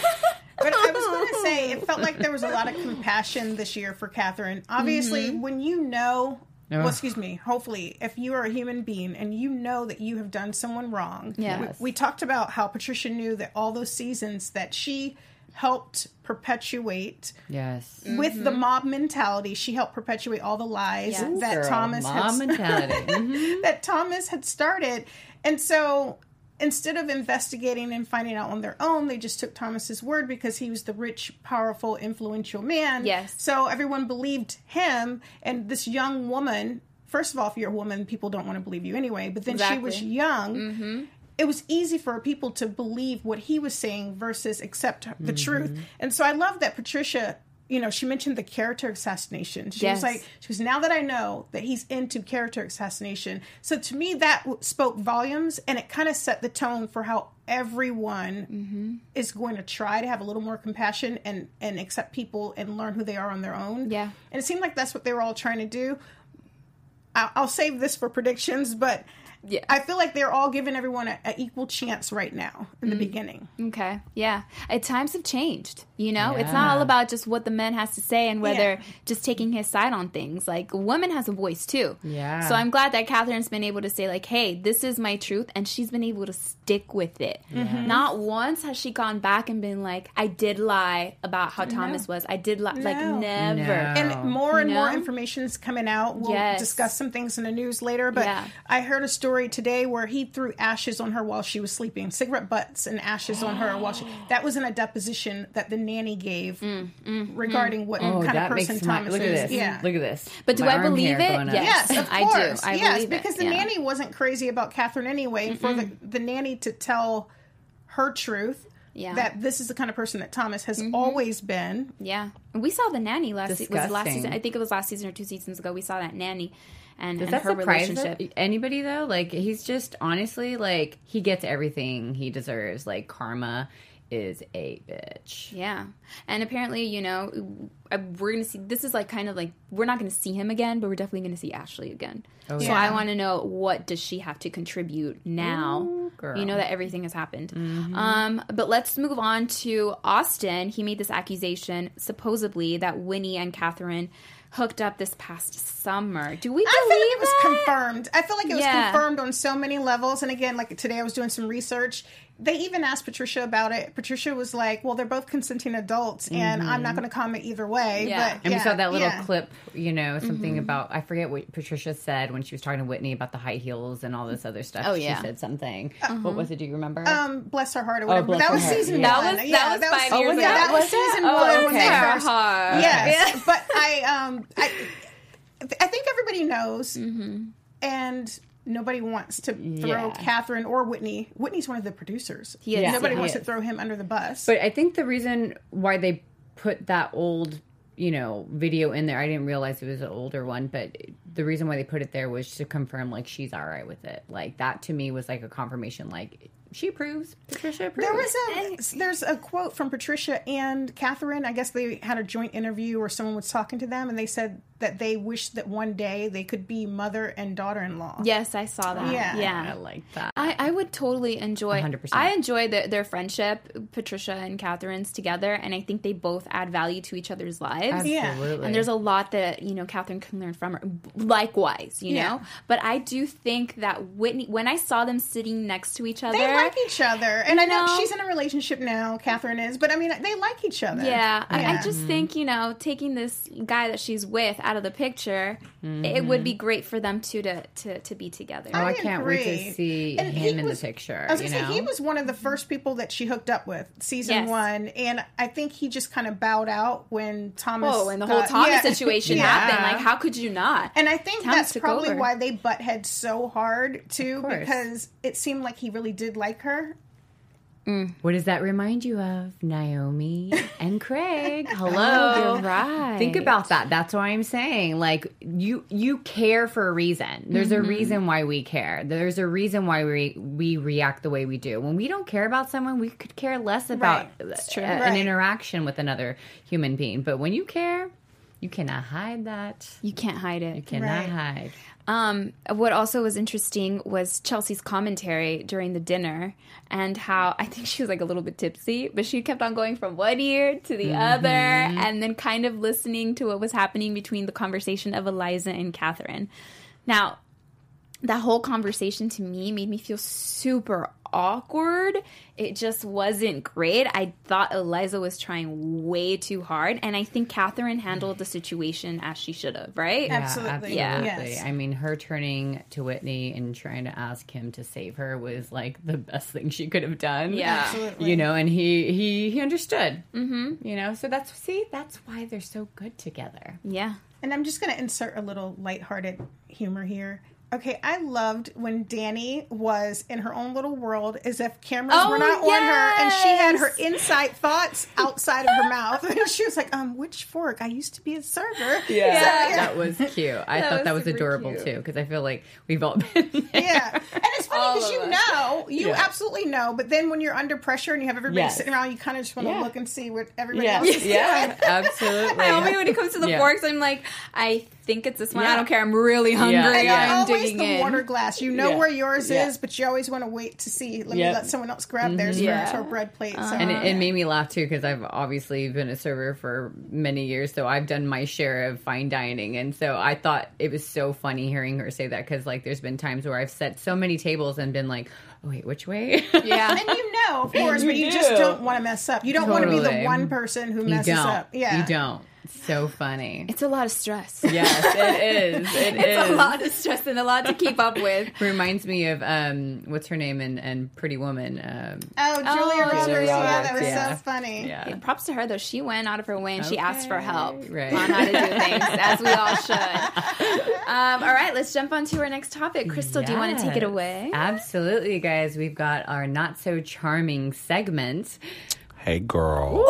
But I was going to say, it felt like there was a lot of compassion this year for Catherine. Obviously, when you know, well, Ugh. excuse me, hopefully, if you are a human being and you know that you have done someone wrong. Yes. We, we talked about how Patricia knew that all those seasons that she helped perpetuate yes. with the mob mentality, she helped perpetuate all the lies Yes. that Girl, Thomas mom had mentality. Mhm. that Thomas had started. And so instead of investigating and finding out on their own, they just took Thomas's word because he was the rich, powerful, influential man. Yes. So everyone believed him, and this young woman, first of all, if you're a woman, people don't want to believe you anyway, but then she was Exactly. young. It was easy for people to believe what he was saying versus accept the truth. And so I love that Patricia, you know, she mentioned the character assassination. She Yes. was like, she was, now that I know that he's into character assassination. So to me, that w- spoke volumes, and it kind of set the tone for how everyone is going to try to have a little more compassion and, and accept people and learn who they are on their own. Yeah. And it seemed like that's what they were all trying to do. I'll, I'll save this for predictions, but Yeah. I feel like they're all giving everyone an equal chance right now in the beginning. Okay. Yeah. Uh, times have changed. You know, it's not all about just what the man has to say and whether Yeah. just taking his side on things. Like, a woman has a voice too. Yeah. So I'm glad that Catherine's been able to say, like, hey, this is my truth. And she's been able to stick with it. Not once has she gone back and been like, I did lie about how Thomas was. I did lie. Like, No. never. No. And more and You more know? information is coming out. We'll Yes. discuss some things in the news later. But Yeah. I heard a story today where he threw ashes on her while she was sleeping, cigarette butts and ashes on her while she. That was in a deposition that the nanny gave regarding what Oh, kind that of person makes my, Thomas look is. at this. Yeah. Look at this. But do My I arm believe hair it? going up. Yes. Yes, of I do. course. I yes, believe it, because the yeah. nanny wasn't crazy about Catherine anyway. And for the, the nanny to tell her truth, Yeah. that this is the kind of person that Thomas has always been. Yeah. And we saw the nanny last se- was it last Disgusting. season. I think it was last season or two seasons ago. We saw that nanny and, Does and that her surprise relationship. anybody though? Like, he's just honestly like, he gets everything he deserves. Like, karma is a bitch. Yeah. And apparently, you know, I- we're going to see, this is like kind of like, we're not going to see him again, but we're definitely going to see Ashley again. so yeah. I want to know, what does she have to contribute now? Ooh, girl. You know that everything has happened. Um, but let's move on to Austin. He made this accusation, supposedly, that Winnie and Catherine hooked up this past summer. Do we believe I feel like it was that? confirmed. I feel like it was Yeah. confirmed on so many levels. And again, like today I was doing some research. They even asked Patricia about it. Patricia was like, well, they're both consenting adults, and I'm not going to comment either way. Yeah. But And we yeah, saw that little yeah. clip, you know, something about, I forget what Patricia said when she was talking to Whitney about the high heels and all this other stuff. Oh, She yeah. said something. What was it? Do you remember? Um, bless her heart or whatever. bless but that her was heart, season yeah. one. That was- yeah, that was five oh, years yeah, ago. That was Was it? season Oh, one when they okay. Her first. heart. Yes, but I, um, I, I think everybody knows, Mm-hmm. and nobody wants to throw Yeah. Catherine or Whitney. Whitney's one of the producers. He is, Nobody yeah. wants He to is. throw him under the bus. But I think the reason why they put that old, you know, video in there, I didn't realize it was an older one, but the reason why they put it there was to confirm, like, she's all right with it. Like, that to me was like a confirmation, like, she approves. Patricia approves. There was a there's a quote from Patricia and Catherine. I guess they had a joint interview, or someone was talking to them, and they said that they wish that one day they could be mother and daughter-in-law. Yes, I saw that. Yeah. Yeah. I like that. I, I would totally enjoy. one hundred percent. I enjoy the, their friendship, Patricia and Catherine's together, and I think they both add value to each other's lives. Yeah. Absolutely. And there's a lot that, you know, Catherine can learn from her. Likewise, you Yeah. know. But I do think that Whitney, when I saw them sitting next to each other, They like each other. And I know know? she's in a relationship now, Catherine is, but I mean, they like each other. yeah, I, I Yeah. just think, you know, taking this guy that she's with out of the picture, it would be great for them two to to, to be together. Oh, I, I can't wait agree. to see And him he in was- the picture. I was you gonna know? say he was one of the first people that she hooked up with, season Yes. one, and I think he just kind of bowed out when Thomas. Oh, and the whole got- Thomas yeah. situation Yeah. happened. Like, how could you not? And I think Thomas that's took probably over. why they butt heads so hard too, course. because it seemed like he really did like her. What does that remind you of? Naomi and Craig. Hello. Oh, you're right. Think about that. That's why I'm saying, like, you you care for a reason. There's Mm-hmm. a reason why we care. There's a reason why we we react the way we do. When we don't care about someone, we could care less about Right. It's true. a- an Right. interaction with another human being. But when you care, you cannot hide that. You can't hide it. You cannot Right. hide. Um, what also was interesting was Chelsea's commentary during the dinner and how I think she was like a little bit tipsy, but she kept on going from one ear to the other and then kind of listening to what was happening between the conversation of Eliza and Catherine. Now, that whole conversation to me made me feel super awkward. It just wasn't great. I thought Eliza was trying way too hard, and I think Catherine handled the situation as she should have, right? Absolutely. Yeah, Yeah. absolutely. Yes. I mean, her turning to Whitney and trying to ask him to save her was like the best thing she could have done. Yeah. Absolutely. You know, and he he he understood. Mm-hmm. You know, so that's see, that's why they're so good together. Yeah. And I'm just going to insert a little lighthearted humor here. Okay, I loved when Danny was in her own little world as if cameras Oh, were not on her and she had her yes. inside thoughts outside of her mouth. And she was like, um, which fork? I used to be a server. Yeah, So, that was cute. I That thought was that was super adorable cute. too because I feel like we've all been there. Yeah. And it's funny because you know, you Yeah. absolutely know, but then when you're under pressure and you have everybody Yes. sitting around, you kind of just want to Yeah. look and see what everybody Yeah, else is yeah, doing. absolutely. I always, when it comes to the Yeah. forks, I'm like, I think it's this one. Yeah. I don't care. I'm really hungry. Yeah. And Yeah. you're I'm always digging the in. water glass. You know Yeah. where yours Yeah. is, but you always want to wait to see. Let me Yep. let someone else grab theirs Yeah. first or bread plate. So. And it, it made me laugh too because I've obviously been a server for many years, so I've done my share of fine dining, and so I thought it was so funny hearing her say that because like there's been times where I've set so many tables and been like, oh wait, which way? Yeah. And you know, of course, but you You just do. don't want to mess up. You don't want to be the Totally. one person who you messes don't. up. Yeah, You don't. It's so funny. It's a lot of stress. Yes, it is. It It's is. a lot of stress and a lot to keep up with. Reminds me of um, what's her name in, in Pretty Woman. Um, Oh, Julia Oh, Roberts. Julia Yeah, that was yeah. so funny. yeah. Props to her, though. She went out of her way and she asked for help right. on how to do things, as we all should. Um, all right, let's jump on to our next topic. Crystal, do you want to take it Yes. away? Absolutely, you guys. We've got our not so charming segment. Hey, girl.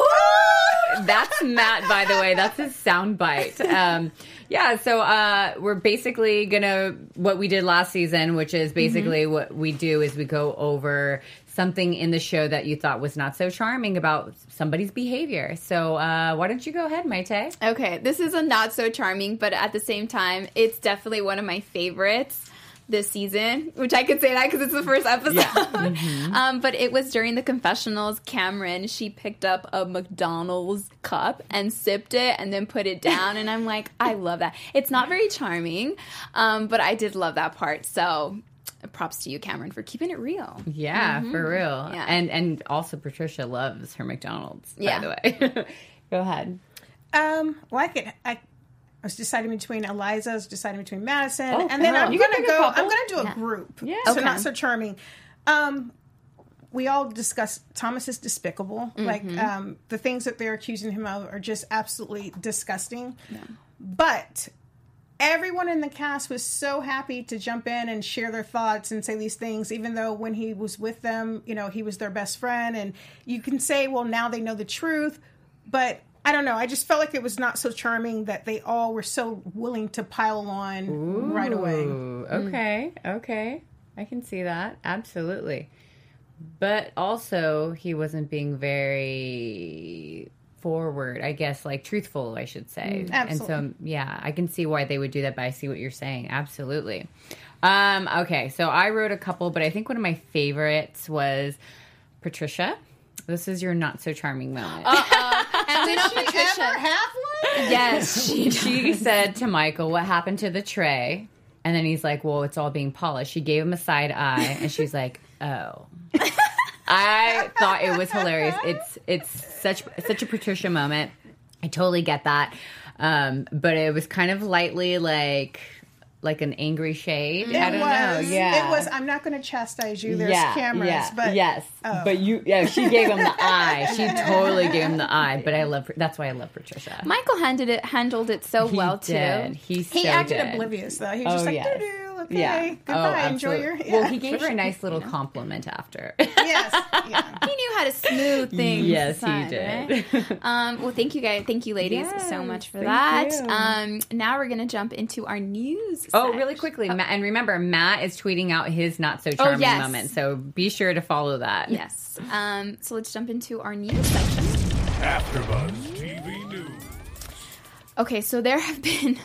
That's Matt, by the way. That's his sound bite. Um, yeah, so uh, we're basically gonna what we did last season, which is basically Mm-hmm. what we do is we go over something in the show that you thought was not so charming about somebody's behavior. So uh, why don't you go ahead, Maite? Okay, this is a not so charming, but at the same time, it's definitely one of my favorites this season, which I could say that because it's the first episode. um, but it was during the confessionals. Cameron, she picked up a McDonald's cup and sipped it and then put it down. And I'm like, I love that. It's not very charming, um, but I did love that part. So props to you, Cameron, for keeping it real. Yeah, for real. Mm-hmm. Yeah. And and also Patricia loves her McDonald's, Yeah. by the way. Go ahead. Um, well, I could. I, I was deciding between Eliza. I was deciding between Madison, Oh, and then wow. I'm You can gonna pick a go. couple. I'm gonna do a Yeah. group. Yeah. So Okay. not so charming. Um, we all discussed Thomas is despicable. Like um, the things that they're accusing him of are just absolutely disgusting. But everyone in the cast was so happy to jump in and share their thoughts and say these things, even though when he was with them, you know, he was their best friend. And you can say, well, now they know the truth. But I don't know. I just felt like it was not so charming that they all were so willing to pile on right away. Ooh, okay, okay. I can see that. Absolutely. But also, he wasn't being very forward, I guess, like truthful, I should say. Mm, and so, yeah, I can see why they would do that, but I see what you're saying. Absolutely. Um, okay, so I wrote a couple, but I think one of my favorites was Patricia. This is your not so charming moment. Uh-oh. And we know Did she Patricia. ever have one? Yes, she She said to Michael, what happened to the tray? And then he's like, well, it's all being polished. She gave him a side eye, and she's like, oh. I thought it was hilarious. It's it's such such a Patricia moment. I totally get that. Um, but it was kind of lightly like like an angry shade. It I don't was. know. Yeah. It was, I'm not going to chastise you. There's yeah, cameras. yeah, But yes. oh. But you yeah, she gave him the eye. She totally gave him the eye. But I love that's why I love Patricia. Michael handled it handled it so He well did. too. He, He so acted did. oblivious, though. He was Oh, just like, yes. doo-doo. Okay, Yeah. goodbye. Oh, Enjoy your... absolutely. Yeah, well, he gave her a sure. nice little compliment after. Yes. Yeah. He knew how to smooth things. Yes, he aside, did. right? Um, well, thank you guys. Thank you, ladies, Yes, so much for thank that. you. Um, now we're gonna jump into our news. Oh, section. really quickly. Ma- and remember, Matt is tweeting out his not so charming yes. moment. So be sure to follow that. Yes. Um, so let's jump into our news section. AfterBuzz T V News. Okay, so there have been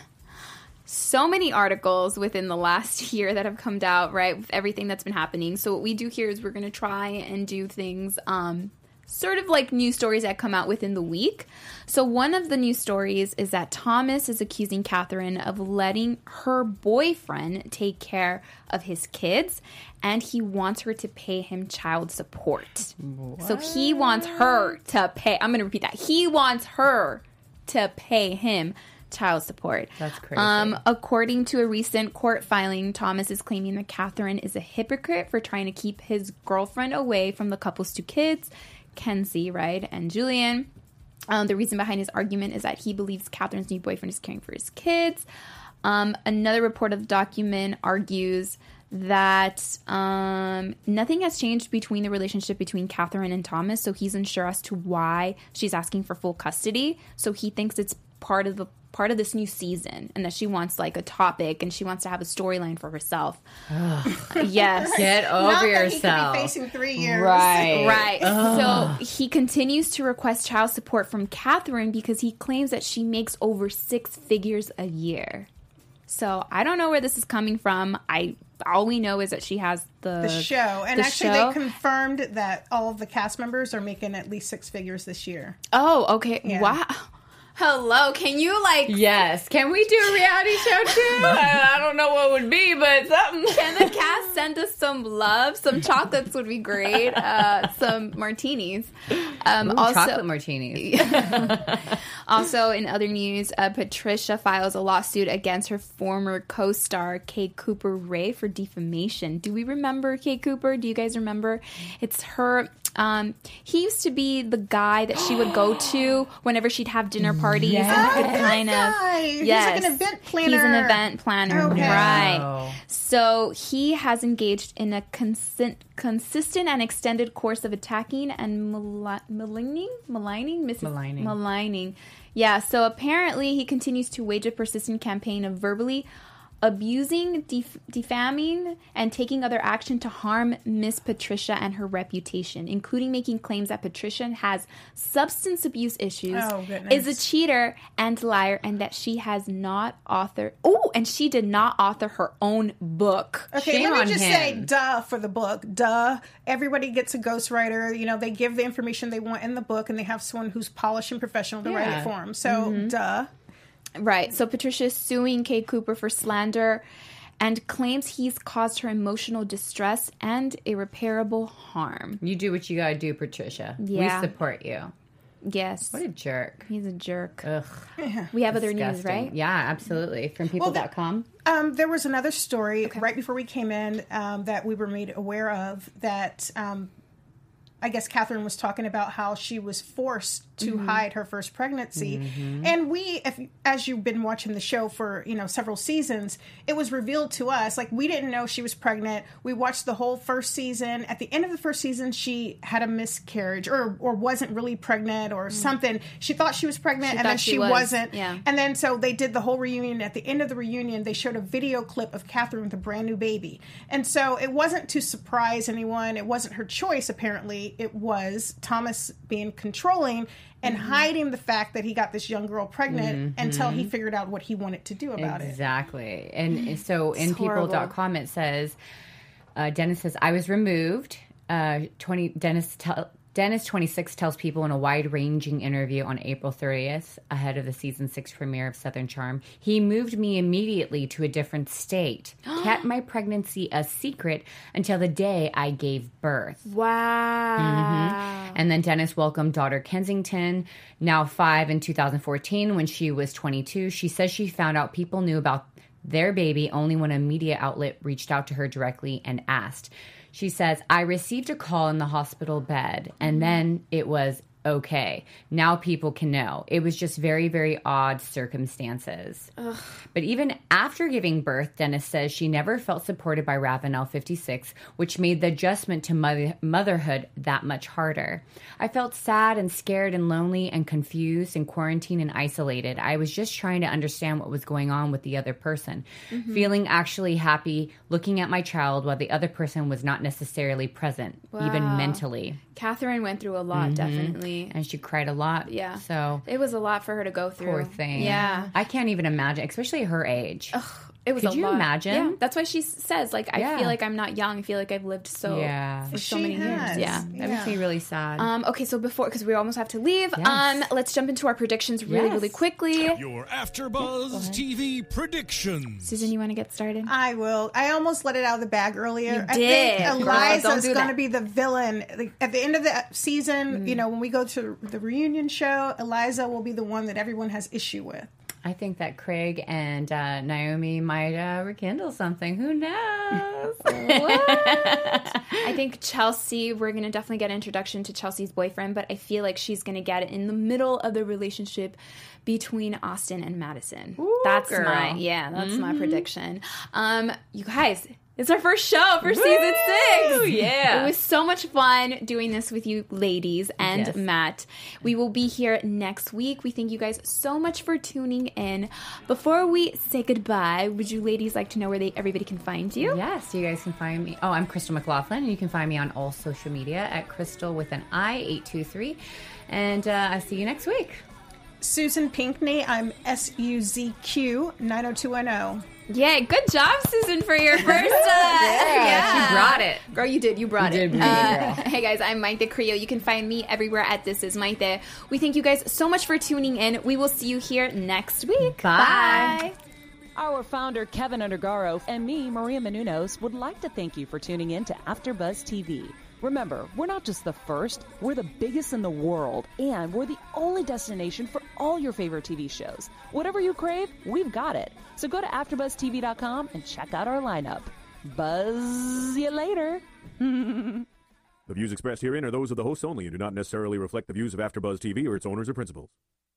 so many articles within the last year that have come out, right, with everything that's been happening. So what we do here is we're going to try and do things um, sort of like news stories that come out within the week. So one of the news stories is that Thomas is accusing Catherine of letting her boyfriend take care of his kids, and he wants her to pay him child support. What? So he wants her to pay. I'm going to repeat that. He wants her to pay him child support. That's crazy. Um, according to a recent court filing, Thomas is claiming that Catherine is a hypocrite for trying to keep his girlfriend away from the couple's two kids, Kenzie, right, and Julian. Um, the reason behind his argument is that he believes Catherine's new boyfriend is caring for his kids. Um, another report of the document argues that um, nothing has changed between the relationship between Catherine and Thomas, so he's unsure as to why she's asking for full custody. So he thinks it's part of the part of this new season, and that she wants like a topic, and she wants to have a storyline for herself. Yes, Get over Not that yourself. he could be facing three years. Right. right. So he continues to request child support from Catherine because he claims that she makes over six figures a year. So I don't know where this is coming from. I all we know is that she has the The show. And the actually, show. they confirmed that all of the cast members are making at least six figures this year. Oh, okay. Yeah. Wow. Hello. Can you like? Yes. Can we do a reality show too? I, I don't know what would be, but something. Can the cast send us some love? Some chocolates would be great. Uh, some martinis. Um, Ooh, also, chocolate martinis. Also, in other news, uh, Patricia files a lawsuit against her former co-star Kate Cooper Ray for defamation. Do we remember Kate Cooper? Do you guys remember? It's her. Um, he used to be the guy that she would go to whenever she'd have dinner parties. Yes. And he could Oh, kind that of, guy. He's yes, like an event He's planner. an event planner, Okay. right? Wow. So he has engaged in a consent, consistent and extended course of attacking and mal- maligning, maligning, Missus Maligning. maligning. Yeah. So apparently, he continues to wage a persistent campaign of verbally abusing, def- defaming, and taking other action to harm Miss Patricia and her reputation, including making claims that Patricia has substance abuse issues, Oh, goodness. is a cheater and liar, and that she has not authored. Oh, and she did not author her own book. Okay, Shame let on me just him. say, duh, for the book. Duh. Everybody gets a ghostwriter. You know, they give the information they want in the book, and they have someone who's polished and professional to write Yeah. it for them. So, duh. Right. So Patricia is suing Kate Cooper for slander and claims he's caused her emotional distress and irreparable harm. You do what you gotta do, Patricia. Yeah. We support you. Yes. What a jerk. He's a jerk. Ugh. We have other news, Disgusting. right? Yeah, absolutely. From people dot com. Um, there was another story right before we came in um, that we were made aware of that um, I guess Catherine was talking about how she was forced to Mm-hmm. hide her first pregnancy. And we, if, as you've been watching the show for, you know, several seasons, it was revealed to us, like, we didn't know she was pregnant. We watched the whole first season. At the end of the first season, she had a miscarriage or, or wasn't really pregnant or something. She thought she was pregnant She and thought then she she was, wasn't. yeah. And then so they did the whole reunion. At the end of the reunion, they showed a video clip of Catherine with a brand new baby. And so it wasn't to surprise anyone. It wasn't her choice, apparently. really it was Thomas being controlling and mm-hmm. hiding the fact that he got this young girl pregnant mm-hmm. until he figured out what he wanted to do about exactly. it. Exactly. And so in people dot com it says, uh, Dennis says, I was removed. Uh, twenty Dennis tell. Dennis, twenty-six, tells people in a wide-ranging interview on April thirtieth, ahead of the season six premiere of Southern Charm, he moved me immediately to a different state, kept my pregnancy a secret until the day I gave birth. Wow. Mm-hmm. And then Dennis welcomed daughter Kensington, now five, in two thousand fourteen when she was twenty-two. She says she found out people knew about their baby only when a media outlet reached out to her directly and asked. She says, I received a call in the hospital bed, and then it was okay. Now people can know. It was just very, very odd circumstances. Ugh. But even after giving birth, Dennis says she never felt supported by Ravenel fifty-six, which made the adjustment to mother- motherhood that much harder. I felt sad and scared and lonely and confused and quarantined and isolated. I was just trying to understand what was going on with the other person. Mm-hmm. Feeling actually happy, looking at my child while the other person was not necessarily present, wow. even mentally. Catherine went through a lot, mm-hmm. definitely. And she cried a lot. Yeah. So it was a lot for her to go through. Poor thing. Yeah. I can't even imagine, especially her age. Ugh, it was Could a you lot. imagine? Yeah. That's why she says, like, I yeah. feel like I'm not young. I feel like I've lived so yeah. for so she many has. years. Yeah. That makes me really sad. Um, okay, so before, because we almost have to leave, Yes. um, let's jump into our predictions really, Yes. really quickly. Your AfterBuzz T V predictions. Susan, you want to get started? I will. I almost let it out of the bag earlier. You I did. think Girl, Eliza don't is do going that. to be the villain. Like, at the end of the season, Mm-hmm. you know, when we go to the reunion show, Eliza will be the one that everyone has issue with. I think that Craig and uh, Naomi might uh, rekindle something. Who knows? What? I think Chelsea, we're going to definitely get an introduction to Chelsea's boyfriend, but I feel like she's going to get it in the middle of the relationship between Austin and Madison. Ooh, that's girl. my, yeah, that's Mm-hmm. my prediction. Um, you guys, it's our first show for season six. Yeah. It was so much fun doing this with you ladies and Yes. Matt. We will be here next week. We thank you guys so much for tuning in. Before we say goodbye, would you ladies like to know where they everybody can find you? Yes, you guys can find me. Oh, I'm Crystal McLaughlin, and you can find me on all social media at Crystal with an I, eight two three. And uh, I'll see you next week. Susan Pinkney, I'm S U Z Q nine oh two one oh. Yeah, good job, Susan, for your first. Uh, yeah, she brought it. Girl, you did. You brought You it. did bring it, Uh, girl. hey, guys, I'm Maite Creo. You can find me everywhere at This Is Maite. We thank you guys so much for tuning in. We will see you here next week. Bye. Bye. Our founder, Kevin Undergaro, and me, Maria Menounos, would like to thank you for tuning in to AfterBuzz T V. Remember, we're not just the first, we're the biggest in the world, and we're the only destination for all your favorite T V shows. Whatever you crave, we've got it. So go to after buzz T V dot com and check out our lineup. Buzz you later. The views expressed herein are those of the hosts only and do not necessarily reflect the views of AfterBuzz T V or its owners or principals.